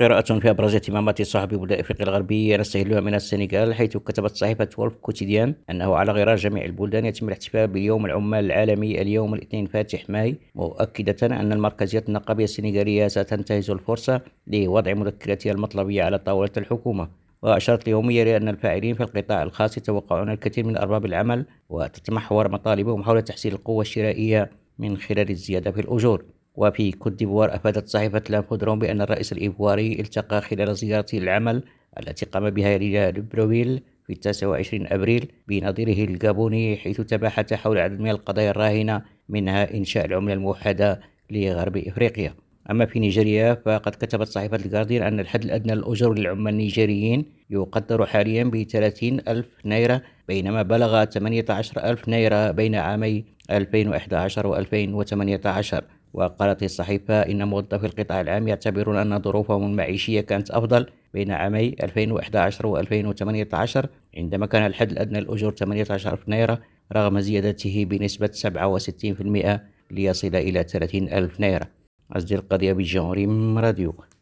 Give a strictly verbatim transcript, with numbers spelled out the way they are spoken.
قراءة في أبرز اهتمامات صحفي بلدان أفريقيا الغربية نستهلها من السنغال، حيث كتبت صحيفة وولف كوتيديان أنه على غرار جميع البلدان يتم الاحتفال بيوم العمال العالمي اليوم الاثنين فاتح ماي، مؤكدة أن المركزية النقابية السنغالية ستنتهز الفرصة لوضع مذكراتها المطلبية على طاولة الحكومة. وأشارت اليومية لأن الفاعلين في القطاع الخاص يتوقعون الكثير من أرباب العمل، وتتمحور مطالبهم حول تحسين القوة الشرائية من خلال الزيادة في الأجور. وفي كوت ديفوار أفادت صحيفة لانفودروم بأن الرئيس الإيفواري التقى خلال زيارته للعمل التي قام بها إلى ليبروفيل في التاسع والعشرين أبريل بنظيره الجابوني، حيث تباحث حول عدد من القضايا الراهنة، منها إنشاء العملة الموحدة لغرب إفريقيا. أما في نيجيريا فقد كتبت صحيفة الجارديان أن الحد الأدنى للأجور للعمال النيجيريين يقدر حاليا بثلاثين ألف نيرة، بينما بلغ ثمانية عشر ألف نيرة بين عامي ألفين وإحدى عشر و ألفين وثمانية عشر. وقالت الصحيفة إن موظفي القطاع العام يعتبرون أن ظروفهم المعيشية كانت أفضل بين عامي ألفين وإحدى عشر و ألفين وثمانية عشر، عندما كان الحد الأدنى للأجور ثمانية عشر ألف نيرة رغم زيادته بنسبة سبعة وستين بالمئة ليصل إلى ثلاثين ألف نيرة. أصدر القضية بجانوري راديو.